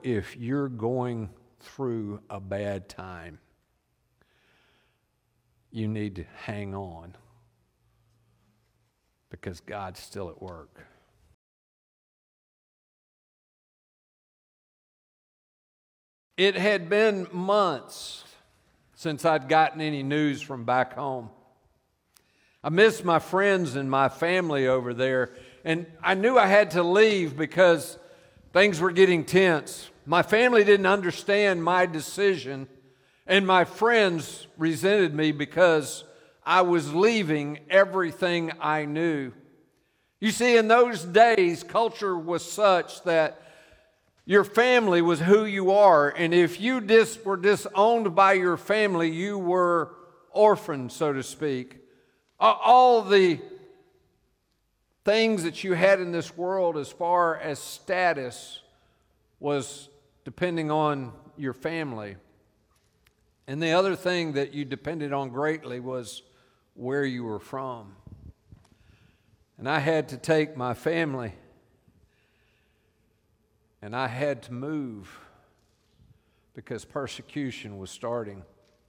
If you're going through a bad time, you need to hang on because God's still at work. It had been months since I'd gotten any news from back home. I missed my friends and my family over there, and I knew I had to leave because things were getting tense. My family didn't understand my decision, and my friends resented me because I was leaving everything I knew. You see, in those days, culture was such that your family was who you are, and if you were disowned by your family, you were orphaned, so to speak. All the things that you had in this world as far as status was depending on your family. And the other thing that you depended on greatly was where you were from. And I had to take my family and I had to move because persecution was starting.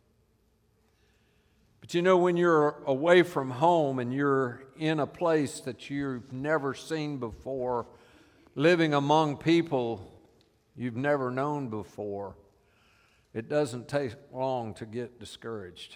But you know, when you're away from home and you're in a place that you've never seen before, living among people you've never known before, it doesn't take long to get discouraged.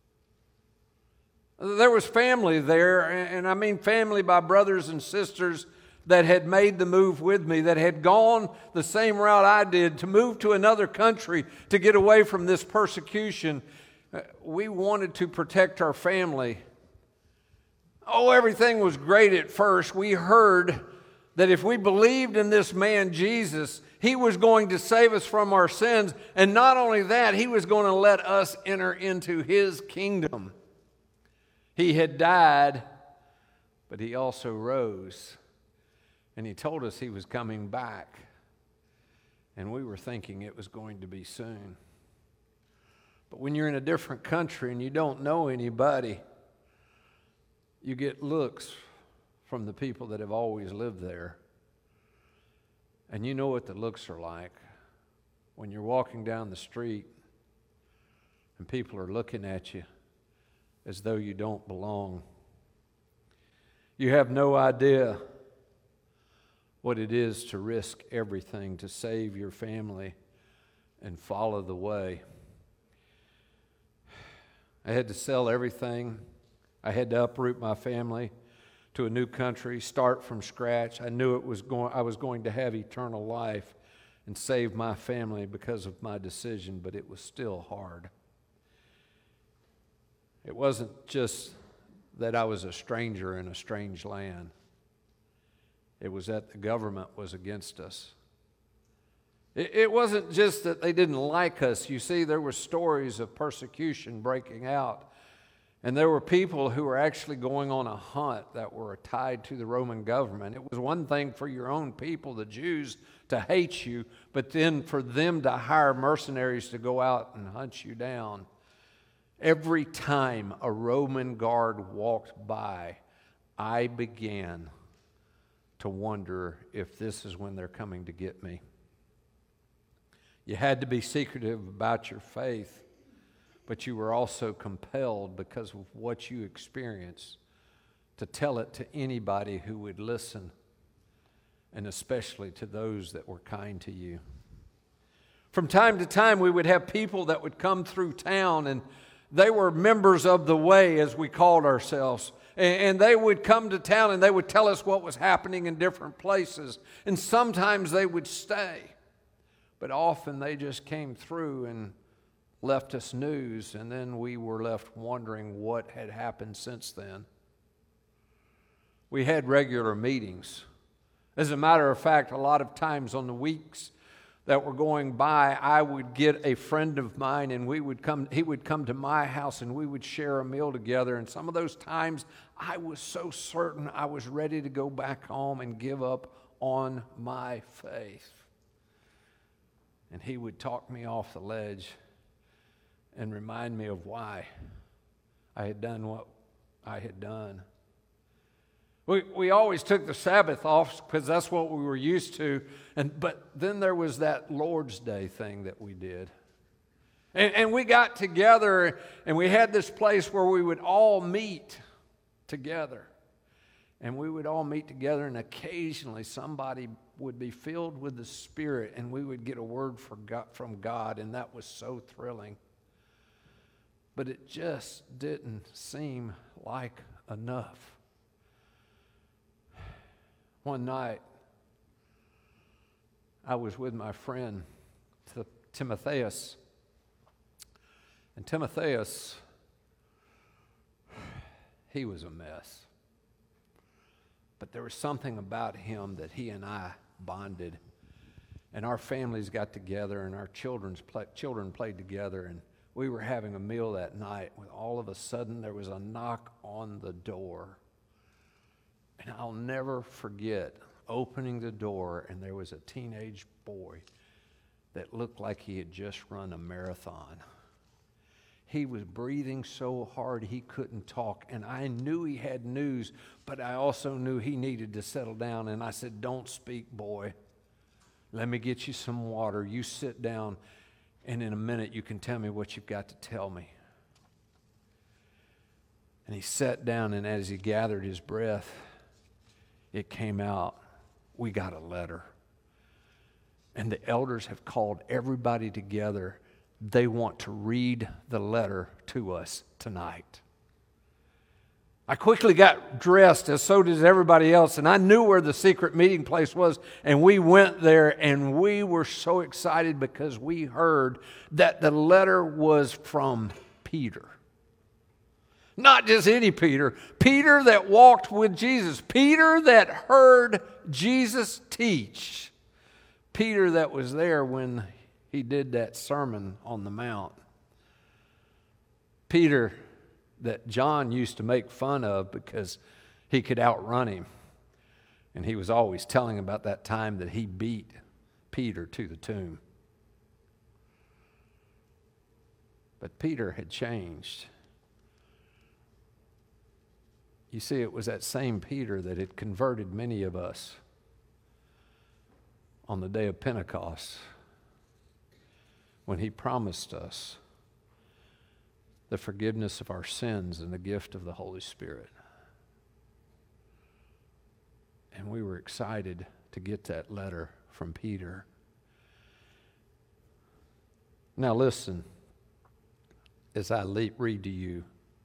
There was family there, and I mean family by brothers and sisters that had made the move with me, that had gone the same route I did to move to another country to get away from this persecution. We wanted to protect our family. Oh, everything was great at first. We heard that if we believed in this man Jesus, he was going to save us from our sins. And not only that, he was going to let us enter into his kingdom. He had died, but he also rose. And he told us he was coming back. And we were thinking it was going to be soon. But when you're in a different country and you don't know anybody, you get looks from the people that have always lived there. And you know what the looks are like when you're walking down the street and people are looking at you as though you don't belong. You have no idea what it is to risk everything to save your family and follow the way. I had to sell everything. I had to uproot my family to a new country, start from scratch. I knew I was going to have eternal life and save my family because of my decision, but it was still hard. It wasn't just that I was a stranger in a strange land. It was that the government was against us. It wasn't just that they didn't like us. You see, there were stories of persecution breaking out. And there were people who were actually going on a hunt that were tied to the Roman government. It was one thing for your own people, the Jews, to hate you, but then for them to hire mercenaries to go out and hunt you down. Every time a Roman guard walked by, I began to wonder if this is when they're coming to get me. You had to be secretive about your faith, but you were also compelled because of what you experienced to tell it to anybody who would listen, and especially to those that were kind to you. From time to time, we would have people that would come through town, and they were members of the way, as we called ourselves. And they would come to town and they would tell us what was happening in different places. And sometimes they would stay. But often they just came through and left us news, and then we were left wondering what had happened since then. We had regular meetings. As a matter of fact, a lot of times on the weeks that were going by, I would get a friend of mine and he would come to my house and we would share a meal together. And some of those times I was so certain I was ready to go back home and give up on my faith. And he would talk me off the ledge and remind me of why I had done what I had done. We always took the Sabbath off because that's what we were used to. But then there was that Lord's Day thing that we did. And we got together and we had this place where we would all meet together. And we would all meet together, and occasionally somebody would be filled with the Spirit and we would get a word from God, and that was so thrilling. But it just didn't seem like enough. One night, I was with my friend Timotheus. And Timotheus, he was a mess. But there was something about him that he and I bonded. And our families got together and our children played together. And we were having a meal that night when all of a sudden there was a knock on the door. And I'll never forget opening the door, and there was a teenage boy that looked like he had just run a marathon. He was breathing so hard he couldn't talk, and I knew he had news, but I also knew he needed to settle down. And I said, "Don't speak, boy. Let me get you some water. You sit down, and in a minute you can tell me what you've got to tell me." And he sat down, and as he gathered his breath, it came out, "We got a letter. And the elders have called everybody together. They want to read the letter to us tonight." I quickly got dressed, as so did everybody else, and I knew where the secret meeting place was, and we went there, and we were so excited because we heard that the letter was from Peter. Not just any Peter, Peter that walked with Jesus, Peter that heard Jesus teach, Peter that was there when he did that Sermon on the Mount, Peter that John used to make fun of because he could outrun him. And he was always telling about that time that he beat Peter to the tomb. But Peter had changed. You see, it was that same Peter that had converted many of us on the day of Pentecost when he promised us the forgiveness of our sins and the gift of the Holy Spirit. And we were excited to get that letter from Peter. Now listen, as I read to you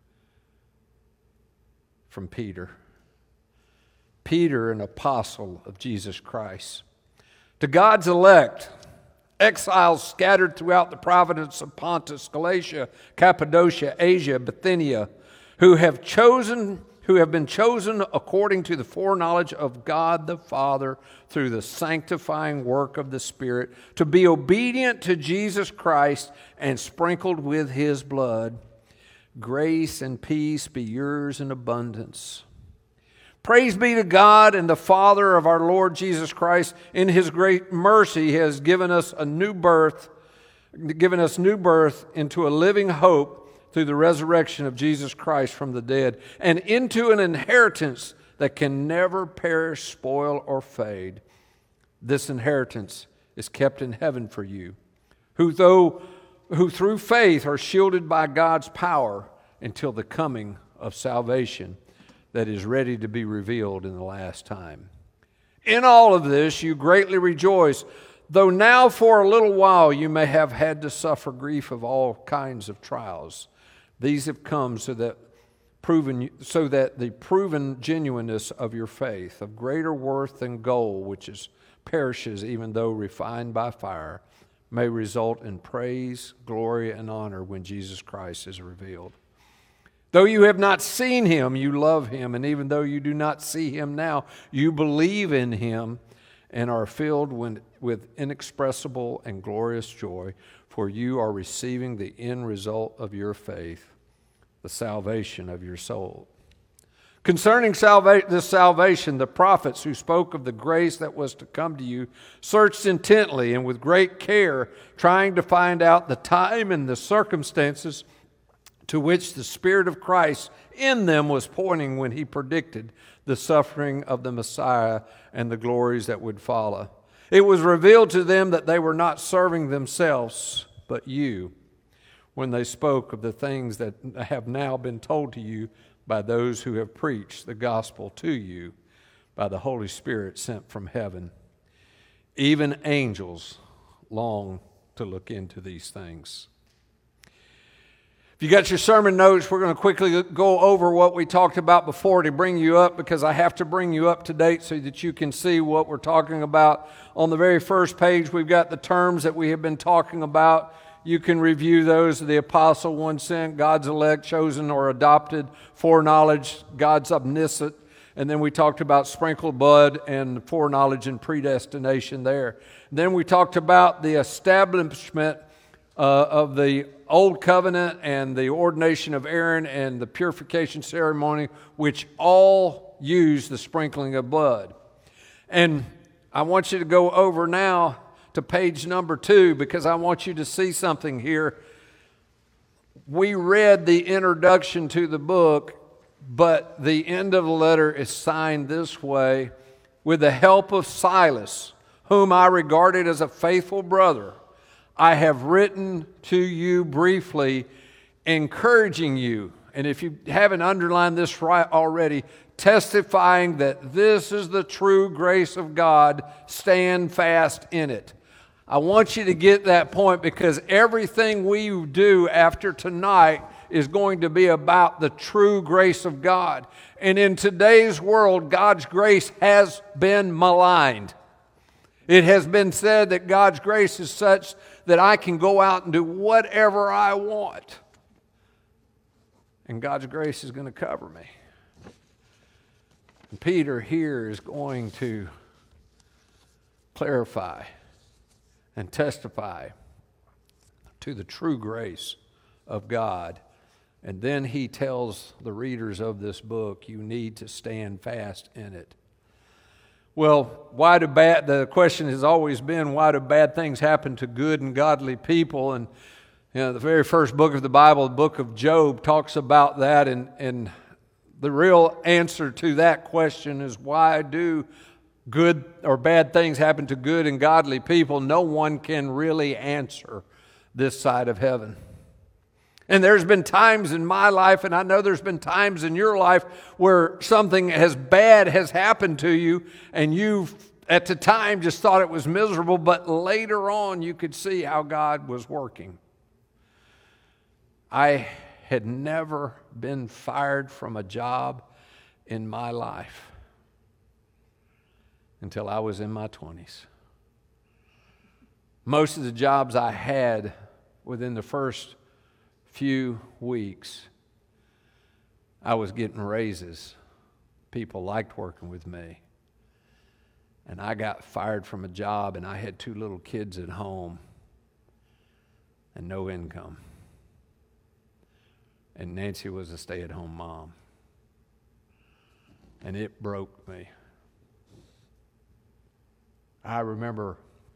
from Peter. Peter, an apostle of Jesus Christ. To God's elect, exiles scattered throughout the province of Pontus, Galatia, Cappadocia, Asia, Bithynia, who have been chosen according to the foreknowledge of God the Father through the sanctifying work of the Spirit, to be obedient to Jesus Christ and sprinkled with his blood. Grace and peace be yours in abundance. Praise be to God and the Father of our Lord Jesus Christ. In his great mercy, he has given us new birth into a living hope through the resurrection of Jesus Christ from the dead, and into an inheritance that can never perish, spoil, or fade. This inheritance is kept in heaven for you, who through faith are shielded by God's power until the coming of salvation that is ready to be revealed in the last time. In all of this you greatly rejoice, though now for a little while you may have had to suffer grief of all kinds of trials. These have come so that the proven genuineness of your faith, of greater worth than gold, which perishes even though refined by fire, may result in praise, glory, and honor when Jesus Christ is revealed. Though you have not seen him, you love him, and even though you do not see him now, you believe in him and are filled with inexpressible and glorious joy, for you are receiving the end result of your faith, the salvation of your soul. Concerning this salvation, the prophets who spoke of the grace that was to come to you searched intently and with great care, trying to find out the time and the circumstances to which the Spirit of Christ in them was pointing when he predicted the suffering of the Messiah and the glories that would follow. It was revealed to them that they were not serving themselves, but you, when they spoke of the things that have now been told to you by those who have preached the gospel to you by the Holy Spirit sent from heaven. Even angels long to look into these things. If you got your sermon notes, we're going to quickly go over what we talked about before to bring you up, because I have to bring you up to date so that you can see what we're talking about. On the very first page, we've got the terms that we have been talking about. You can review those: the apostle, one sent, God's elect, chosen or adopted, foreknowledge, God's omniscient. And then we talked about sprinkled blood and foreknowledge and predestination there. Then we talked about the establishment of the Old Covenant and the ordination of Aaron and the purification ceremony, which all use the sprinkling of blood. And I want you to go over now to page number 2, because I want you to see something here. We read the introduction to the book, but the end of the letter is signed this way: with the help of Silas, whom I regarded as a faithful brother, I have written to you briefly, encouraging you, and if you haven't underlined this right already, testifying that this is the true grace of God, stand fast in it. I want you to get that point, because everything we do after tonight is going to be about the true grace of God. And in today's world, God's grace has been maligned. It has been said that God's grace is such that I can go out and do whatever I want, and God's grace is going to cover me. And Peter here is going to clarify and testify to the true grace of God. And then he tells the readers of this book, you need to stand fast in it. Well, the question has always been, why do bad things happen to good and godly people? And the very first book of the Bible, the book of Job, talks about that. And the real answer to that question is, why do good or bad things happen to good and godly people? No one can really answer this side of heaven. And there's been times in my life, and I know there's been times in your life, where something as bad has happened to you, and you at the time just thought it was miserable, but later on you could see how God was working. I had never been fired from a job in my life until I was in my 20s. Most of the jobs I had within the first few weeks, I was getting raises. People liked working with me. And I got fired from a job, and I had 2 little kids at home and no income. And Nancy was a stay-at-home mom. And it broke me. I remember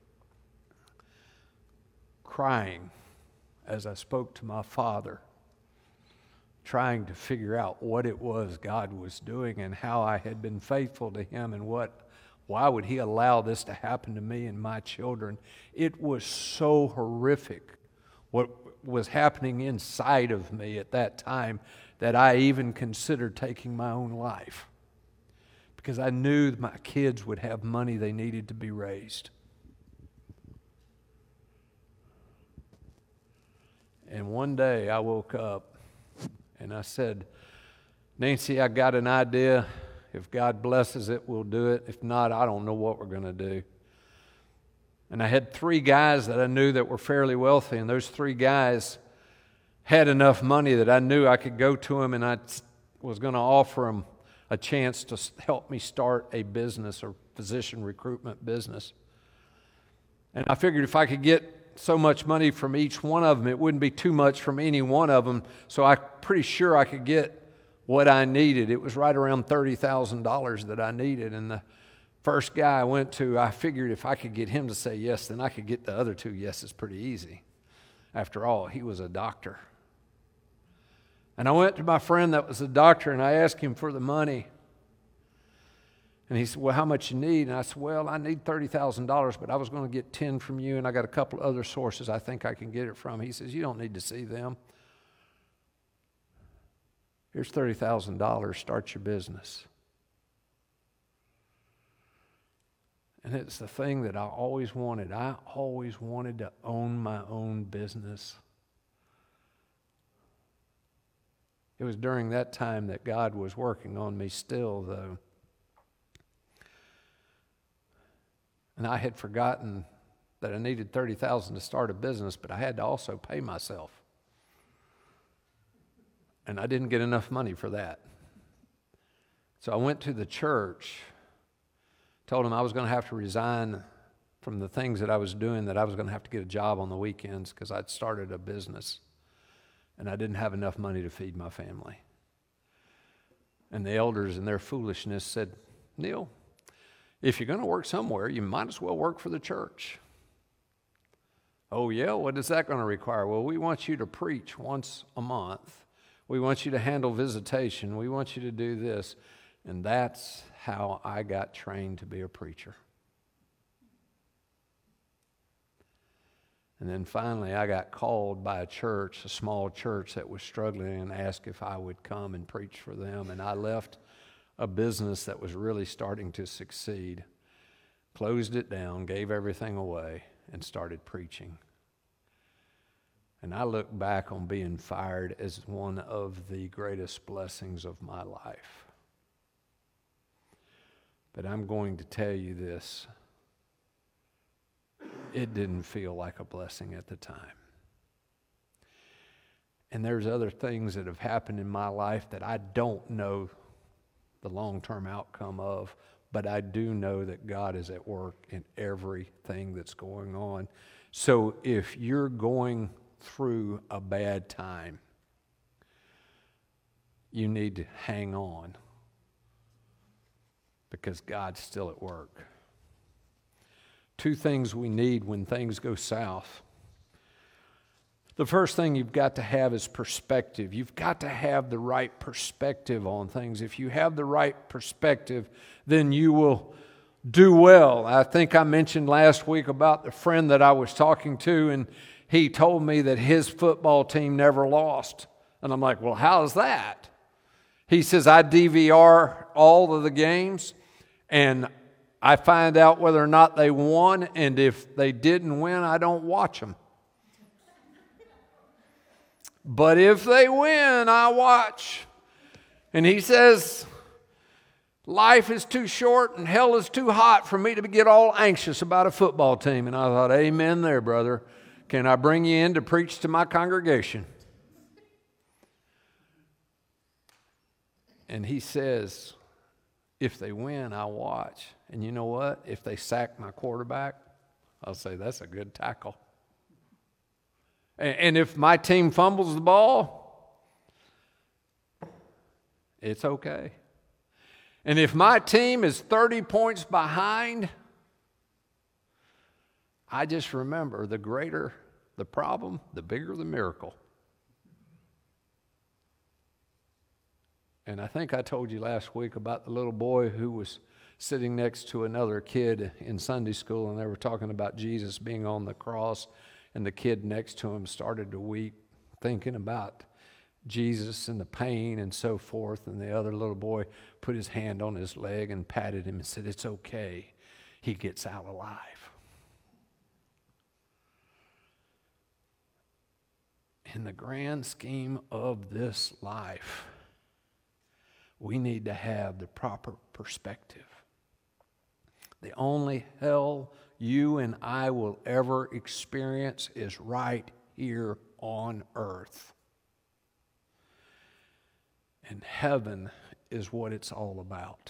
crying as I spoke to my father, trying to figure out what it was God was doing and how I had been faithful to him, and why would he allow this to happen to me and my children. It was so horrific what was happening inside of me at that time that I even considered taking my own life, because I knew my kids would have money they needed to be raised. And one day I woke up and I said, Nancy, I got an idea. If God blesses it, we'll do it. If not, I don't know what we're going to do. And I had 3 guys that I knew that were fairly wealthy, and those 3 guys had enough money that I knew I could go to them, and I was going to offer them a chance to help me start a business or physician recruitment business. And I figured if I could get so much money from each one of them, it wouldn't be too much from any one of them. So I'm pretty sure I could get what I needed. It was right around $30,000 that I needed. And the first guy I went to, I figured if I could get him to say yes, then I could get the other 2 yeses pretty easy. After all, he was a doctor. And I went to my friend that was a doctor, and I asked him for the money. And he said, well, how much you need? And I said, well, I need $30,000, but I was going to get 10 from you, and I got a couple other sources I think I can get it from. He says, you don't need to see them. Here's $30,000. Start your business. And it's the thing that I always wanted. I always wanted to own my own business. It was during that time that God was working on me still, though. And I had forgotten that I needed $30,000 to start a business, but I had to also pay myself. And I didn't get enough money for that. So I went to the church, told them I was going to have to resign from the things that I was doing, that I was going to have to get a job on the weekends because I'd started a business. And I didn't have enough money to feed my family. And the elders in their foolishness said, Neil, if you're going to work somewhere, you might as well work for the church. Oh yeah, what is that going to require? Well, we want you to preach once a month. We want you to handle visitation. We want you to do this. And that's how I got trained to be a preacher. And then finally I got called by a church, a small church that was struggling, and asked if I would come and preach for them. And I left a business that was really starting to succeed, closed it down, gave everything away, and started preaching. And I look back on being fired as one of the greatest blessings of my life. But I'm going to tell you this. It didn't feel like a blessing at the time. And there's other things that have happened in my life that I don't know the long-term outcome of, but I do know that God is at work in everything that's going on. So if you're going through a bad time, you need to hang on, because God's still at work. Two things we need when things go south. The first thing you've got to have is perspective. You've got to have the right perspective on things. If you have the right perspective, then you will do well. I think I mentioned last week about the friend that I was talking to, and he told me that his football team never lost. And I'm like, well, how's that? He says, I DVR all of the games, and I find out whether or not they won, and if they didn't win, I don't watch them. But if they win, I watch. And he says, life is too short and hell is too hot for me to get all anxious about a football team. And I thought, amen there, brother. Can I bring you in to preach to my congregation? And he says, if they win, I'll watch. And you know what? If they sack my quarterback, I'll say, that's a good tackle. And if my team fumbles the ball, it's okay. And if my team is 30 points behind, I just remember the greater the problem, the bigger the miracle. And I think I told you last week about the little boy who was sitting next to another kid in Sunday school, and they were talking about Jesus being on the cross, and the kid next to him started to weep, thinking about Jesus and the pain and so forth, and the other little boy put his hand on his leg and patted him and said, it's okay, he gets out alive. In the grand scheme of this life, we need to have the proper perspective. The only hell you and I will ever experience is right here on earth. And heaven is what it's all about.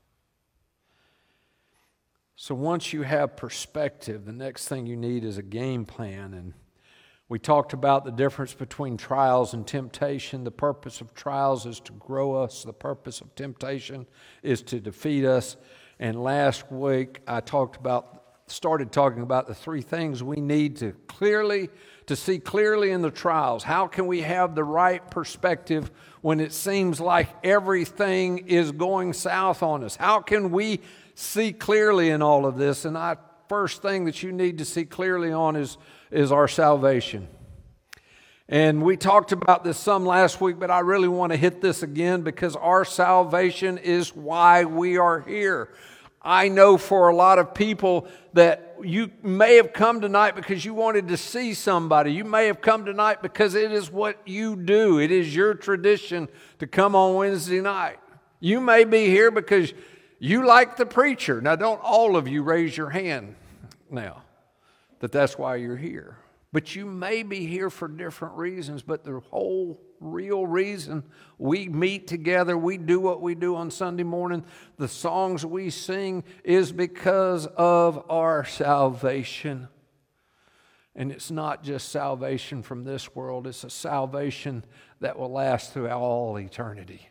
So once you have perspective, the next thing you need is a game plan. And we talked about the difference between trials and temptation. The purpose of trials is to grow us. The purpose of temptation is to defeat us. And last week I talked about started talking about the three things we need to see clearly in the trials. How can we have the right perspective when it seems like everything is going south on us? How can we see clearly in all of this? And the first thing that you need to see clearly on is our salvation. And we talked about this some last week, but I really want to hit this again because our salvation is why we are here. I know for a lot of people that you may have come tonight because you wanted to see somebody. You may have come tonight because it is what you do. It is your tradition to come on Wednesday night. You may be here because you like the preacher. Now, don't all of you raise your hand now that's why you're here. But you may be here for different reasons, but the whole real reason we meet together, we do what we do on Sunday morning, the songs we sing is because of our salvation. And it's not just salvation from this world, it's a salvation that will last through all eternity.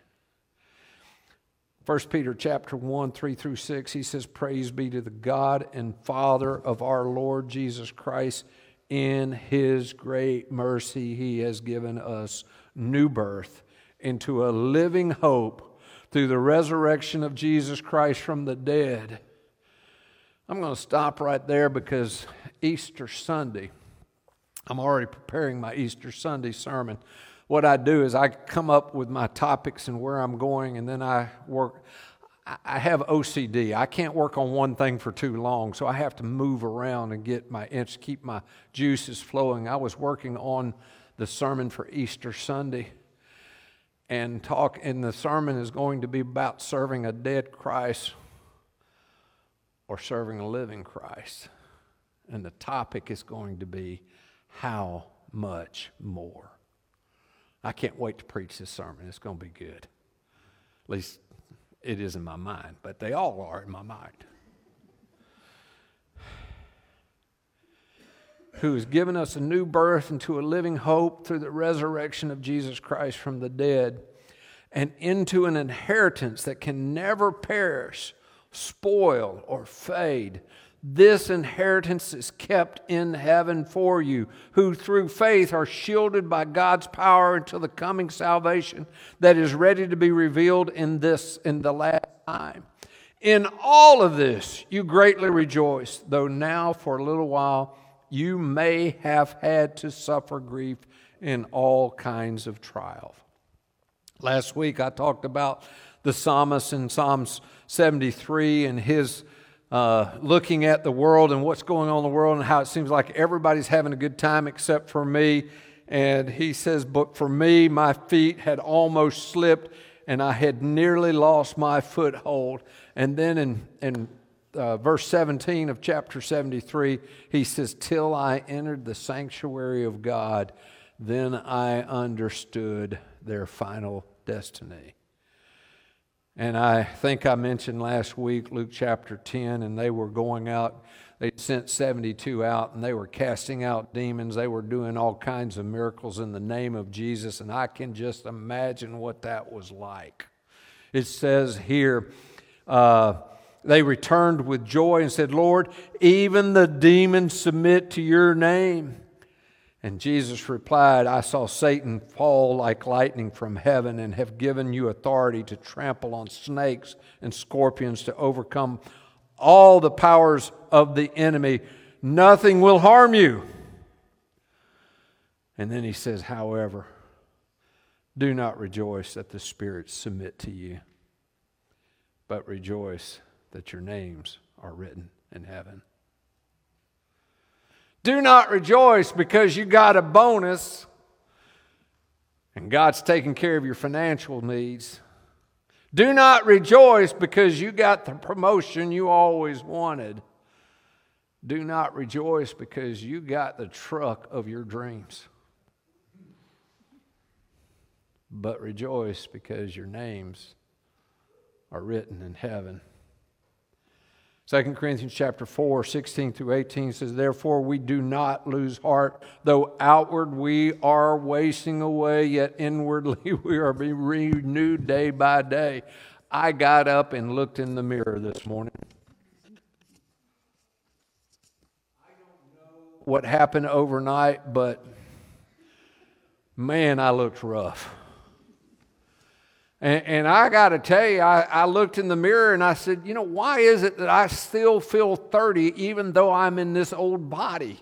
1 Peter chapter 1, 3 through 6, he says, "Praise be to the God and Father of our Lord Jesus Christ. In His great mercy, He has given us new birth into a living hope through the resurrection of Jesus Christ from the dead." I'm going to stop right there because Easter Sunday, I'm already preparing my Easter Sunday sermon. What I do is I come up with my topics and where I'm going, and then I work. I have OCD. I can't work on one thing for too long, so I have to move around and keep my juices flowing. I was working on the sermon for Easter Sunday, and the sermon is going to be about serving a dead Christ or serving a living Christ. And the topic is going to be how much more. I can't wait to preach this sermon. It's going to be good. At least it is in my mind, but they all are in my mind. Who has given us a new birth into a living hope through the resurrection of Jesus Christ from the dead, and into an inheritance that can never perish, spoil, or fade. This inheritance is kept in heaven for you, who through faith are shielded by God's power until the coming salvation that is ready to be revealed in the last time. In all of this you greatly rejoice, though now for a little while you may have had to suffer grief in all kinds of trial. Last week I talked about the psalmist in Psalms 73 and his looking at the world and what's going on in the world and how it seems like everybody's having a good time except for me. And he says, "But for me, my feet had almost slipped and I had nearly lost my foothold." And then in verse 17 of chapter 73, he says, "Till I entered the sanctuary of God, then I understood their final destiny." And I think I mentioned last week Luke chapter 10, and they were going out. They sent 72 out, and they were casting out demons. They were doing all kinds of miracles in the name of Jesus, and I can just imagine what that was like. It says here, they returned with joy and said, "Lord, even the demons submit to your name." And Jesus replied, "I saw Satan fall like lightning from heaven and have given you authority to trample on snakes and scorpions, to overcome all the powers of the enemy. Nothing will harm you." And then he says, "However, do not rejoice that the spirits submit to you, but rejoice that your names are written in heaven." Do not rejoice because you got a bonus and God's taking care of your financial needs. Do not rejoice because you got the promotion you always wanted. Do not rejoice because you got the truck of your dreams. But rejoice because your names are written in heaven. 2 Corinthians chapter 4, 16 through 18 says, "Therefore we do not lose heart. Though outward we are wasting away, yet inwardly we are being renewed day by day." I got up and looked in the mirror this morning. what happened overnight, but man, I looked rough. And I got to tell you, I looked in the mirror and I said, you know, why is it that I still feel 30 even though I'm in this old body?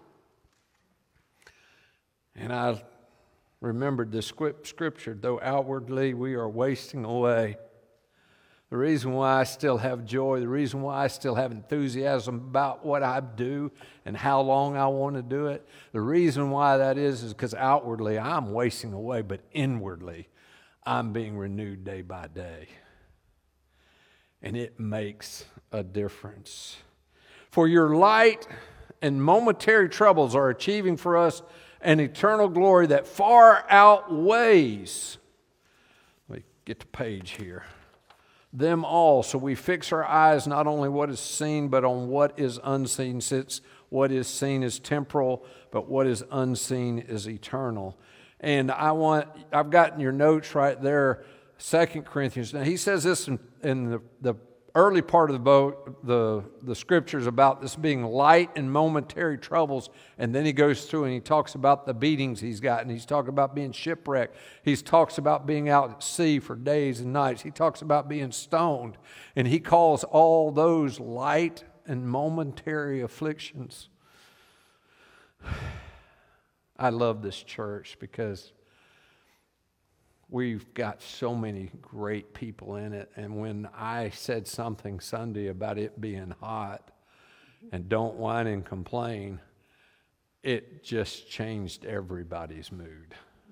And I remembered the scripture, though outwardly we are wasting away. The reason why I still have joy, the reason why I still have enthusiasm about what I do and how long I want to do it, the reason why that is because outwardly I'm wasting away, but inwardly I'm being renewed day by day. And it makes a difference. For your light and momentary troubles are achieving for us an eternal glory that far outweighs, let me get the page here, them all. So we fix our eyes not only what is seen, but on what is unseen, since what is seen is temporal, but what is unseen is eternal. And I've gotten your notes right there, 2 Corinthians. Now he says this in the early part of the scriptures about this being light and momentary troubles, and then he goes through and he talks about the beatings he's gotten. He's talking about being shipwrecked. He talks about being out at sea for days and nights. He talks about being stoned, and he calls all those light and momentary afflictions. I love this church because we've got so many great people in it. And when I said something Sunday about it being hot and don't whine and complain, it just changed everybody's mood.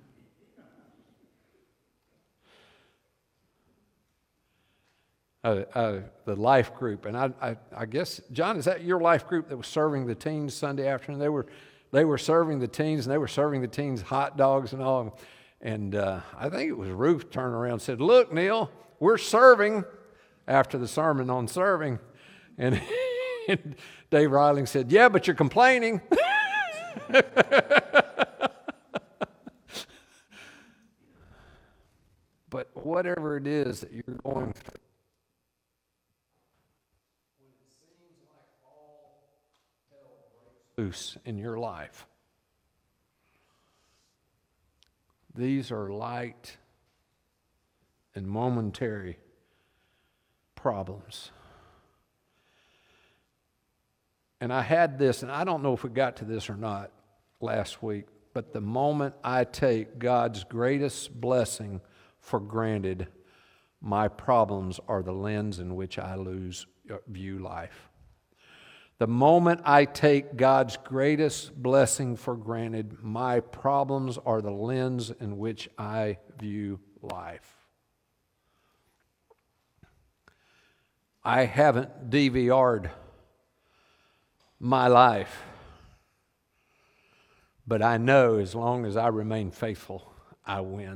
The life group, and I guess, John, is that your life group that was serving the teens Sunday afternoon? They were serving the teens, and they were serving the teens hot dogs and all. And I think it was Ruth turned around and said, "Look, Neil, we're serving," after the sermon on serving. And Dave Riley said, "Yeah, but you're complaining." But whatever it is that you're going through, when it seems like all hell breaks loose in your life, these are light and momentary problems. And I had this, and I don't know if we got to this or not last week, but the moment I take God's greatest blessing for granted, my problems are the lens in which I view life. The moment I take God's greatest blessing for granted, my problems are the lens in which I view life. I haven't DVR'd my life, but I know as long as I remain faithful, I win.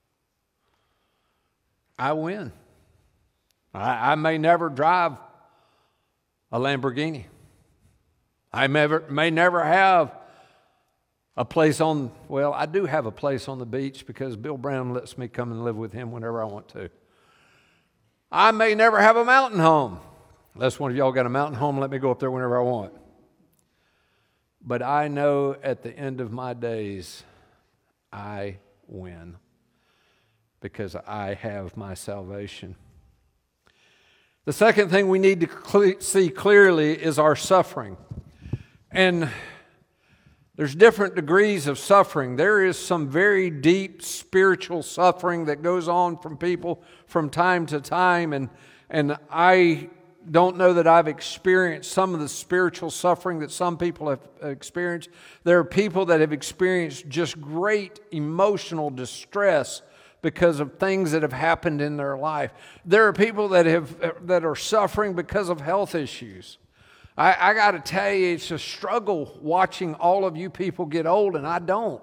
I win. I may never drive a Lamborghini. I may never have a place I do have a place on the beach because Bill Brown lets me come and live with him whenever I want to. I may never have a mountain home. Unless one of y'all got a mountain home, let me go up there whenever I want. But I know at the end of my days, I win because I have my salvation. The second thing we need to see clearly is our suffering. And there's different degrees of suffering. There is some very deep spiritual suffering that goes on from people from time to time. And I don't know that I've experienced some of the spiritual suffering that some people have experienced. There are people that have experienced just great emotional distress because of things that have happened in their life. There are people that are suffering because of health issues. I got to tell you, it's a struggle watching all of you people get old, and I don't.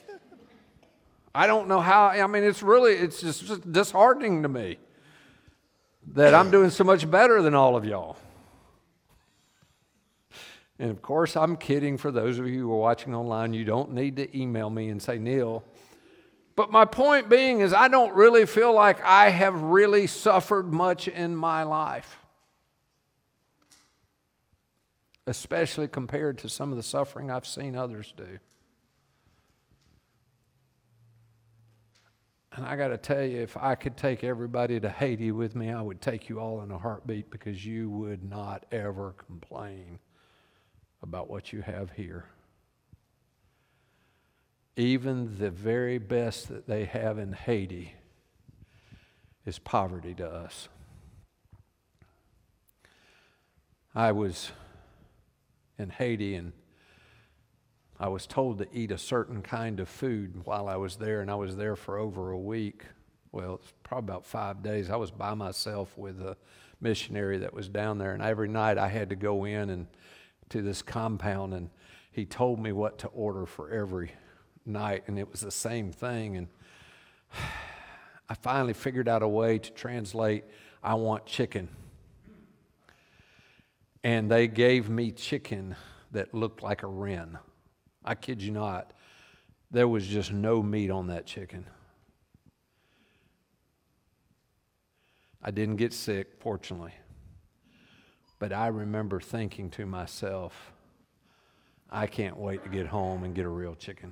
I don't know how. I mean, it's just disheartening to me that I'm doing so much better than all of y'all. And of course, I'm kidding. For those of you who are watching online, you don't need to email me and say, "Neil." But my point being is I don't really feel like I have really suffered much in my life. especially compared to some of the suffering I've seen others do. And I got to tell you, if I could take everybody to Haiti with me, I would take you all in a heartbeat, because you would not ever complain about what you have here. Even the very best that they have in Haiti is poverty to us. I was in Haiti, and I was told to eat a certain kind of food while I was there, and I was there for over a week. Well, it's probably about 5 days. I was by myself with a missionary that was down there, and every night I had to go in and to this compound, and he told me what to order for every night, and it was the same thing. And I finally figured out a way to translate, "I want chicken." And they gave me chicken that looked like a wren. I kid you not. There was just no meat on that chicken. I didn't get sick, fortunately. But I remember thinking to myself, I can't wait to get home and get a real chicken.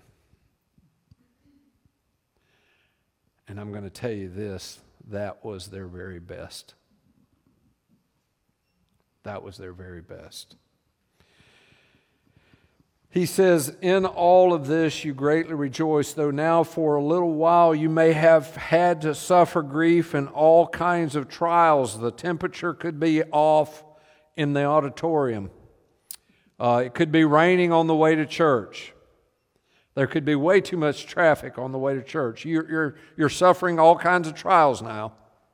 And I'm going to tell you this, that was their very best. That was their very best. He says, "In all of this you greatly rejoice, though now for a little while you may have had to suffer grief and all kinds of trials." The temperature could be off in the auditorium. It could be raining on the way to church. There could be way too much traffic on the way to church. You're suffering all kinds of trials now.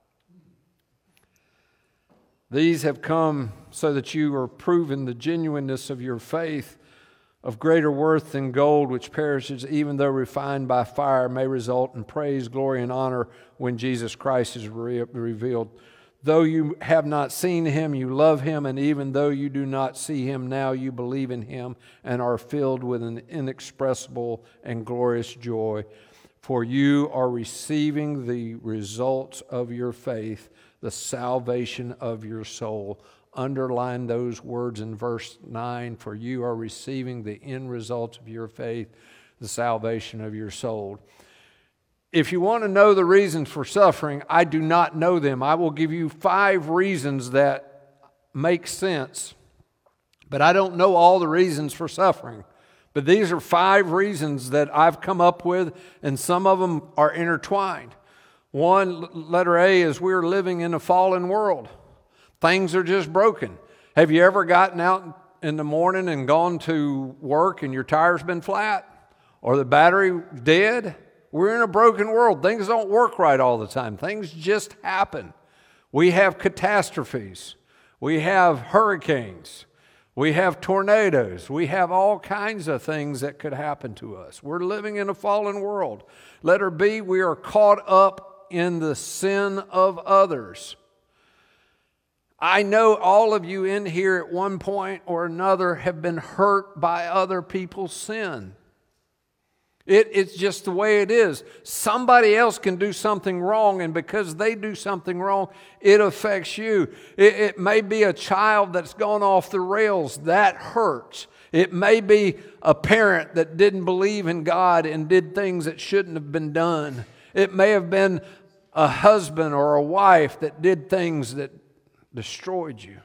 These have come so that you are proven the genuineness of your faith, of greater worth than gold, which perishes, even though refined by fire, may result in praise, glory, and honor when Jesus Christ is revealed. Though you have not seen him, you love him, and even though you do not see him now, you believe in him and are filled with an inexpressible and glorious joy. For you are receiving the results of your faith, the salvation of your soul. Underline those words in verse 9. For you are receiving the end results of your faith, the salvation of your soul. If you want to know the reasons for suffering, I do not know them. I will give you 5 reasons that make sense. But I don't know all the reasons for suffering. But these are 5 reasons that I've come up with, and some of them are intertwined. One, letter A, is we're living in a fallen world. Things are just broken. Have you ever gotten out in the morning and gone to work and your tire's been flat? Or the battery dead? We're in a broken world. Things don't work right all the time. Things just happen. We have catastrophes. We have hurricanes. We have tornadoes. We have all kinds of things that could happen to us. We're living in a fallen world. Letter B, we are caught up in the sin of others. I know all of you in here at one point or another have been hurt by other people's sin. It's just the way it is. Somebody else can do something wrong, and because they do something wrong, it affects you. It may be a child that's gone off the rails. That hurts. It may be a parent that didn't believe in God and did things that shouldn't have been done. It may have been a husband or a wife that did things that destroyed you.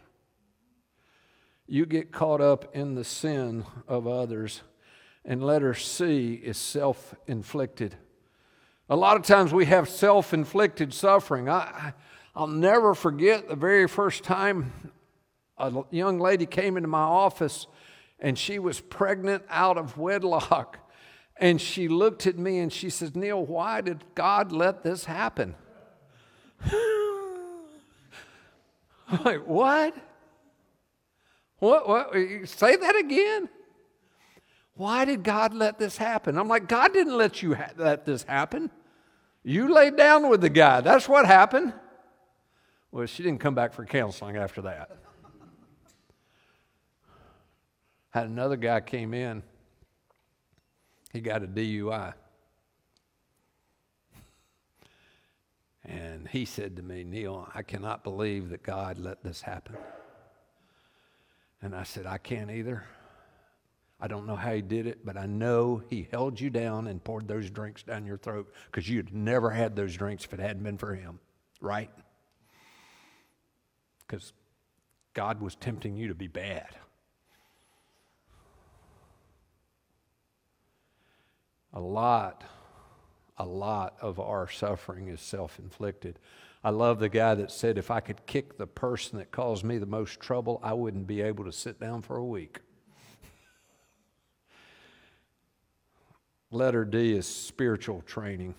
You get caught up in the sin of others. And letter C is self-inflicted. A lot of times we have self-inflicted suffering. I'll never forget the very first time a young lady came into my office, and she was pregnant out of wedlock. And she looked at me and she says, "Neil, why did God let this happen?" I'm like, what? What? Say that again? Why did God let this happen? I'm like, God didn't let you let this happen. You laid down with the guy. That's what happened. Well, she didn't come back for counseling after that. Had another guy came in. He got a DUI. And he said to me, "Neil, I cannot believe that God let this happen." And I said, I can't either. I don't know how he did it, but I know he held you down and poured those drinks down your throat because you'd never had those drinks if it hadn't been for him, right? Because God was tempting you to be bad. A lot of our suffering is self-inflicted. I love the guy that said, if I could kick the person that caused me the most trouble, I wouldn't be able to sit down for a week. Letter D is spiritual training.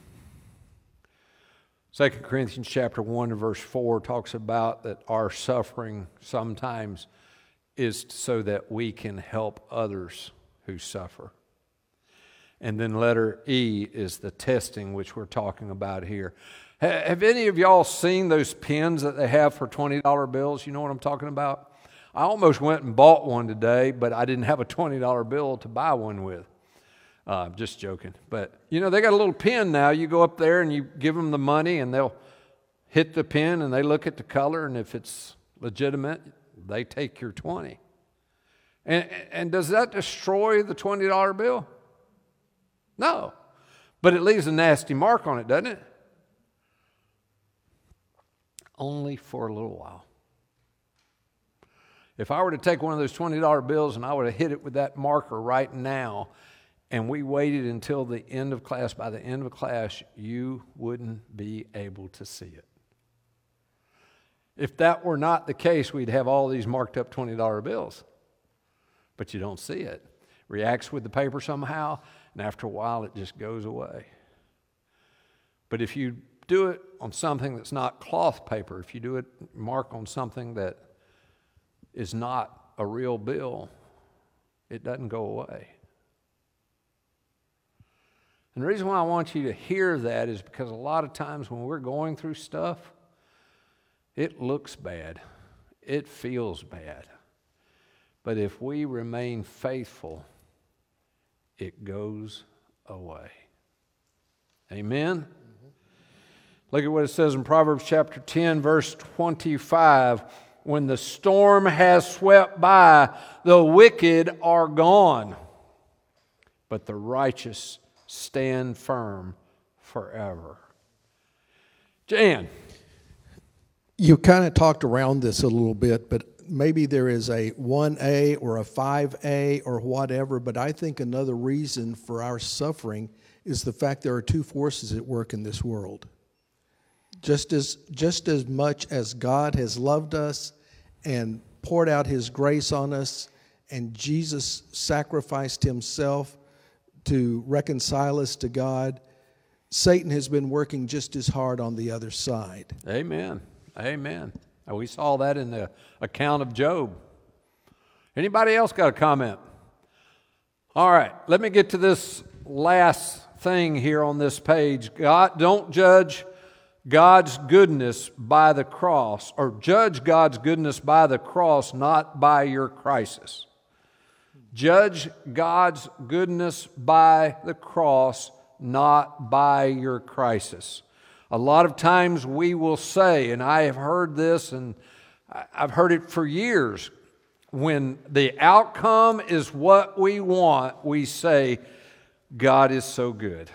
2 Corinthians chapter 1 and verse 4 talks about that our suffering sometimes is so that we can help others who suffer. And then letter E is the testing, which we're talking about here. Have any of y'all seen those pens that they have for $20 bills? You know what I'm talking about? I almost went and bought one today, but I didn't have a $20 bill to buy one with. Just joking. But, you know, they got a little pen now. You go up there and you give them the money and they'll hit the pen and they look at the color, and if it's legitimate, they take your 20. And does that destroy the $20 bill? No. But it leaves a nasty mark on it, doesn't it? Only for a little while. If I were to take one of those $20 bills and I would have hit it with that marker right now, and we waited until the end of class, by the end of class, you wouldn't be able to see it. If that were not the case, we'd have all these marked up $20 bills. But you don't see it. Reacts with the paper somehow, and after a while it just goes away. But if you do it on something that's not cloth paper, if you do it, mark on something that is not a real bill, it doesn't go away. And the reason why I want you to hear that is because a lot of times when we're going through stuff, it looks bad. It feels bad. But if we remain faithful, it goes away. Amen? Look at what it says in Proverbs chapter 10, verse 25. When the storm has swept by, the wicked are gone, but the righteous stand firm forever. Jan. You kind of talked around this a little bit, but maybe there is a 1A or a 5A or whatever, but I think another reason for our suffering is the fact there are two forces at work in this world. Just as much as God has loved us and poured out His grace on us, and Jesus sacrificed Himself to reconcile us to God, Satan has been working just as hard on the other side. Amen. Amen. And we saw that in the account of Job. Anybody else got a comment? All right, let me get to this last thing here on this page. God, don't judge God's goodness by the cross, or judge God's goodness by the cross, not by your crisis. Judge God's goodness by the cross, not by your crisis. A lot of times we will say, and I have heard this, and I've heard it for years, when the outcome is what we want, we say, God is so good.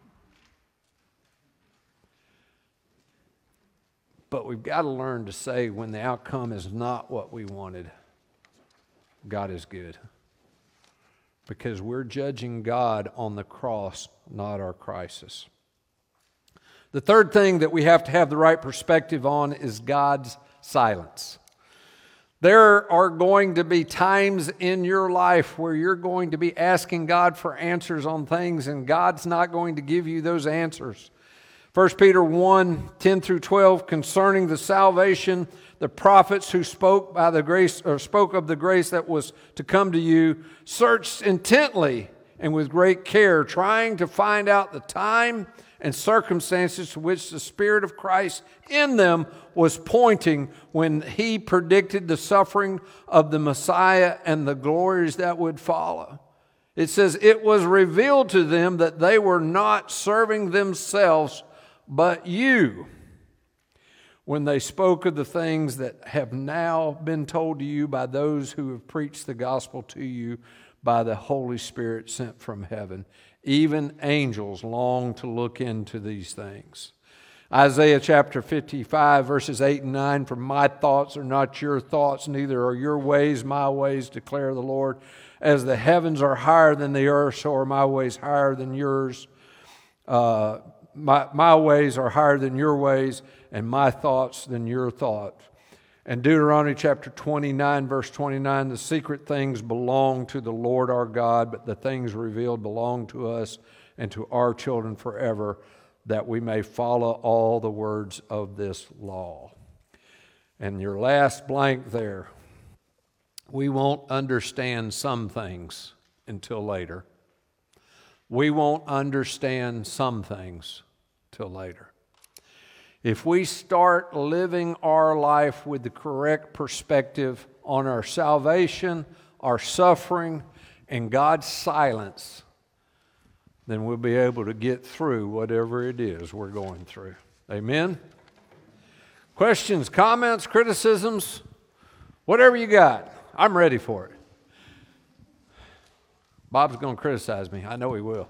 But we've got to learn to say when the outcome is not what we wanted, God is good. Because we're judging God on the cross, not our crisis. The third thing that we have to have the right perspective on is God's silence. There are going to be times in your life where you're going to be asking God for answers on things, and God's not going to give you those answers. 1 Peter 1, 10 through 12, concerning the salvation, the prophets who spoke of the grace that was to come to you, searched intently and with great care, trying to find out the time and circumstances to which the Spirit of Christ in them was pointing when He predicted the suffering of the Messiah and the glories that would follow. It says, it was revealed to them that they were not serving themselves, but you. when they spoke of the things that have now been told to you by those who have preached the gospel to you by the Holy Spirit sent from heaven. Even angels long to look into these things. Isaiah chapter 55, verses 8 and 9, for my thoughts are not your thoughts, neither are your ways my ways, declare the Lord. As the heavens are higher than the earth, so are my ways higher than yours. My ways are higher than your ways, and my thoughts than your thoughts. And Deuteronomy chapter 29, verse 29, the secret things belong to the Lord our God, but the things revealed belong to us and to our children forever, that we may follow all the words of this law. And your last blank there, we won't understand some things until later. We won't understand some things till later. If we start living our life with the correct perspective on our salvation, our suffering, and God's silence, then we'll be able to get through whatever it is we're going through. Amen? Questions, comments, criticisms, whatever you got, I'm ready for it. Bob's going to criticize me. I know he will.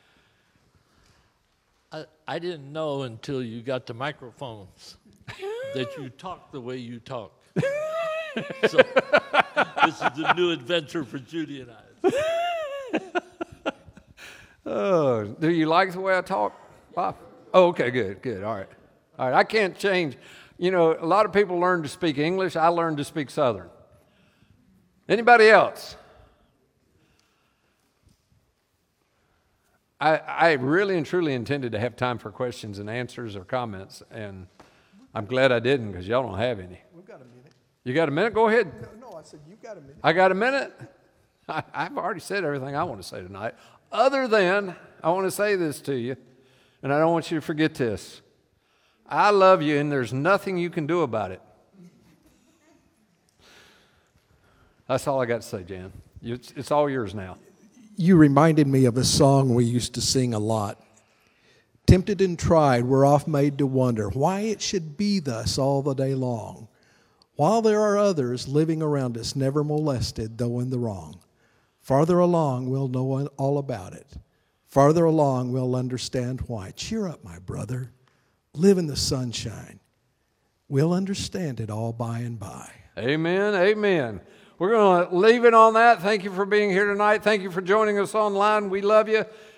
I didn't know until you got the microphones that you talk the way you talk. So this is a new adventure for Judy and I. Oh, do you like the way I talk, Bob? Oh, okay, good. All right. I can't change. You know, a lot of people learn to speak English. I learned to speak Southern. Anybody else? I really and truly intended to have time for questions and answers or comments, and I'm glad I didn't, because y'all don't have any. We've got a minute. You got a minute? Go ahead. No, I said you've got a minute. I got a minute? I've already said everything I want to say tonight. Other than, I want to say this to you, and I don't want you to forget this. I love you, and there's nothing you can do about it. That's all I got to say, Jan. It's all yours now. You reminded me of a song we used to sing a lot. Tempted and tried, we're oft made to wonder why it should be thus all the day long, while there are others living around us never molested, though in the wrong. Farther along, we'll know all about it. Farther along, we'll understand why. Cheer up, my brother. Live in the sunshine. We'll understand it all by and by. Amen, amen. We're going to leave it on that. Thank you for being here tonight. Thank you for joining us online. We love you.